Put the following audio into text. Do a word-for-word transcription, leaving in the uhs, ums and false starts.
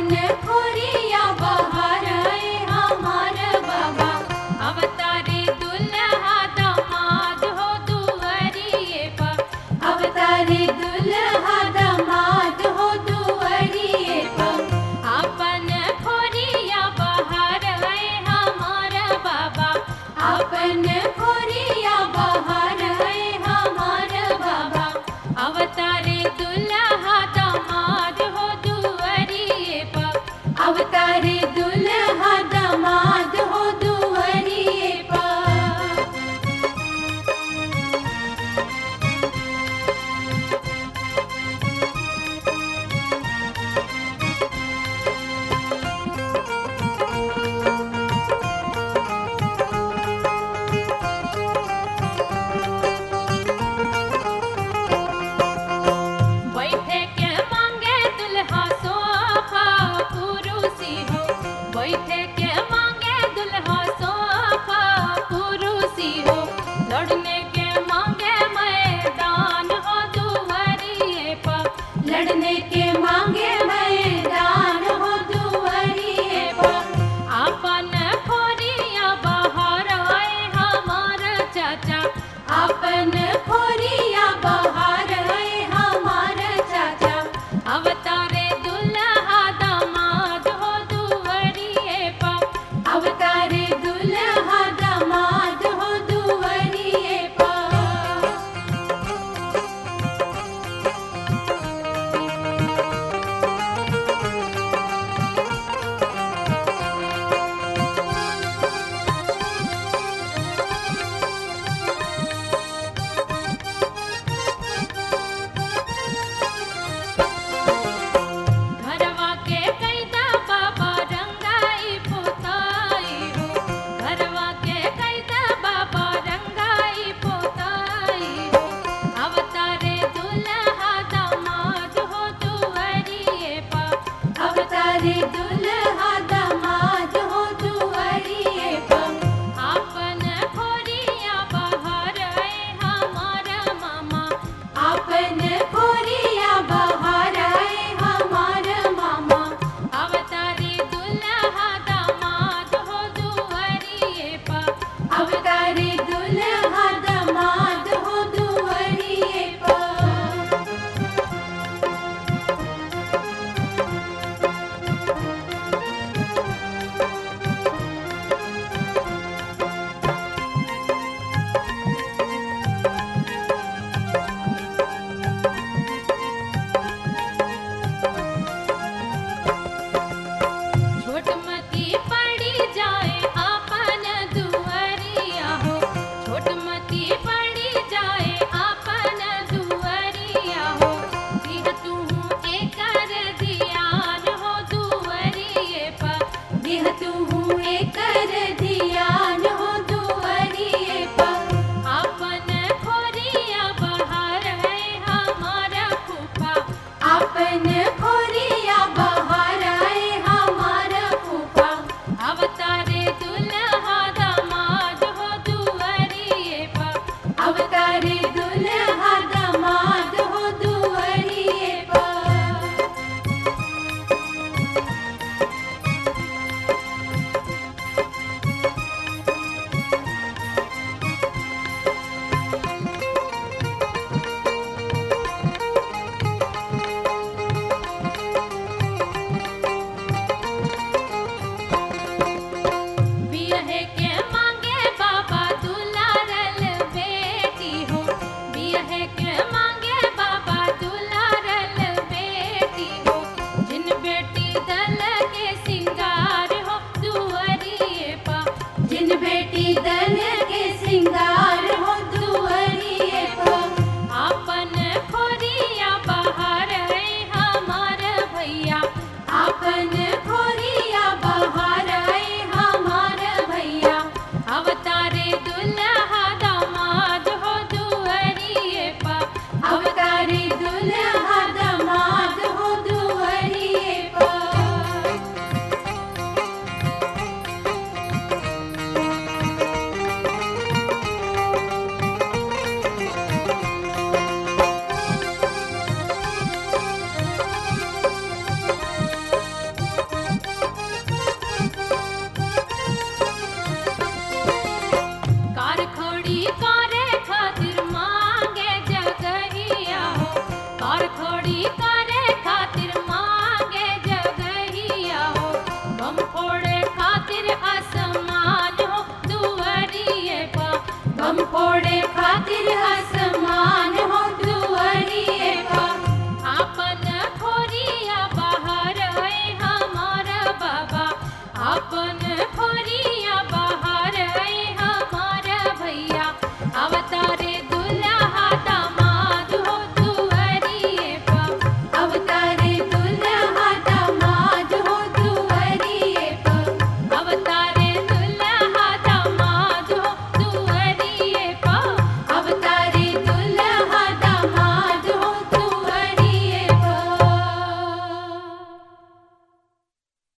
अपन खोरिया बहारे हमार बाबा। अवतारे दुल्हा दामाद हो दुआरिये पर। अवतारे दुल्हा दामाद हो दुआरिये पर। अपन खोरिया बहारे हमार बाबा। अपन खोरिया बहारे हमार बाबा। अवतारे दुल्हा दामाद हो दुआरिये पर। अवतारे दुल्हा दामाद हो दुआरिये पर। बैठे के मांगे दुल्हा सोफा कुरुसी हो। बैठे के मांगे दुल्हा सोफा कुरुसी हो। लड़ने के मांगे मैदान हो दुआरिये पर। लड़ने के मांगे मैदान हो दुआरिये पर। अपन खोरिया बहार आए हमार चाचा। अपन खोरिया बहार आए हमार चाचा। अवतारे दुल्हा दामाद हो दुआरिये पर। अवतारे दुल्हा दामाद हो दुआरिये पर। घरवा के कैदा बाबा रंगाई पोताई हो। घरवा के कैदा बाबा रंगाई पोताई हो। अवतारे दुल्हा दामाद हो दुआरिये पर। अवतारे